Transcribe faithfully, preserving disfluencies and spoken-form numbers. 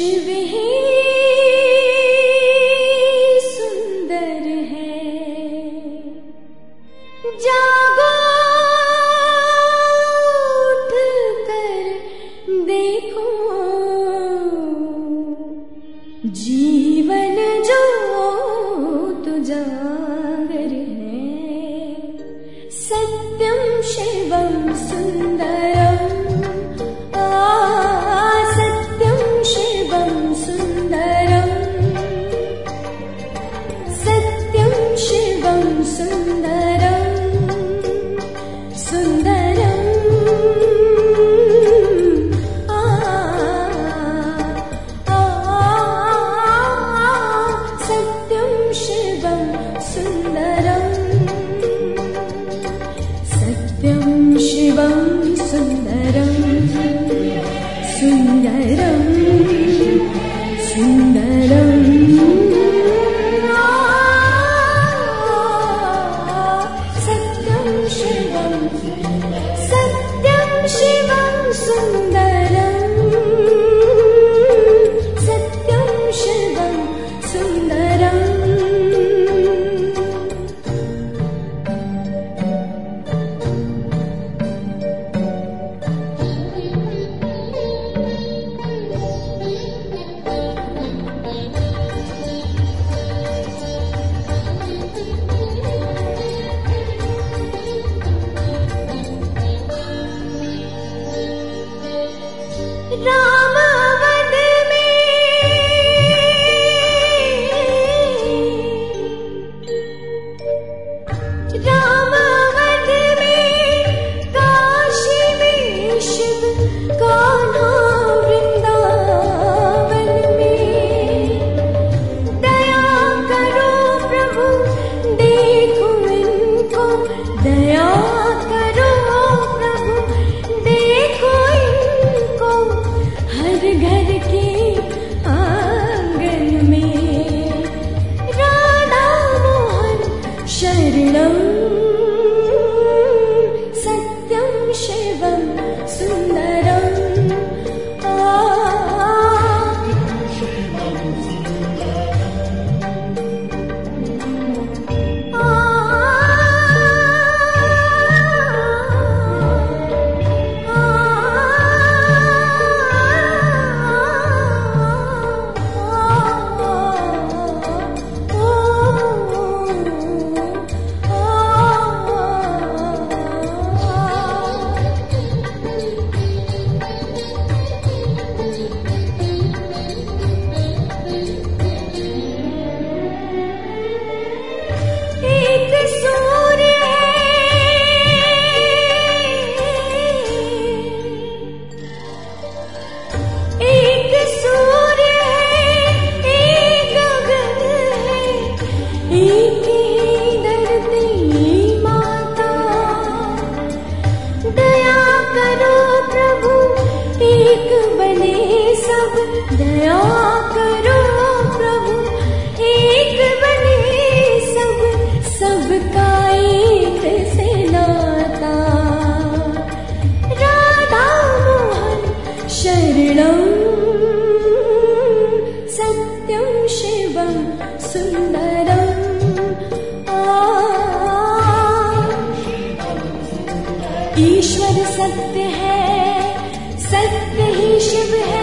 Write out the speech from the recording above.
शिव ही सुंदर है। जागो उठ कर देखो, जीवन जो तुजागर है। सत्यम शिवम सुंदरम, सत्यम शिवम सुंदरम, सत्यम शिवम सुंदरम, सुंदरम आ सत्यम शिवम सुंदरम, सत्यम शिवम सुंदरम, सुंदरम सुंदरम सत्यम शिवम, सत्यम शिवम सुंदरम, सत्यम शिवम सुंदरम। राम वद में राम वद में काशी में शिव, कान्हा वृंदावन में। दया करो प्रभु देखो इनको, दया करो प्रभु देखो इनको। हर घर के आंगन में राधा मोहन शरणम, सत्यम शिवम सुंदरम आ एक सूर्य है, एक सूर्य है, एक गगन है, एक ही धरती माता। दया करो प्रभु एक बने सब, दया करो प्रभु एक बने सब, सबका एक से नाता। राधा मोहन शरणम, सत्यम शिवम सुंदरम आ ईश्वर सत्य है, सत्य ही शिव है।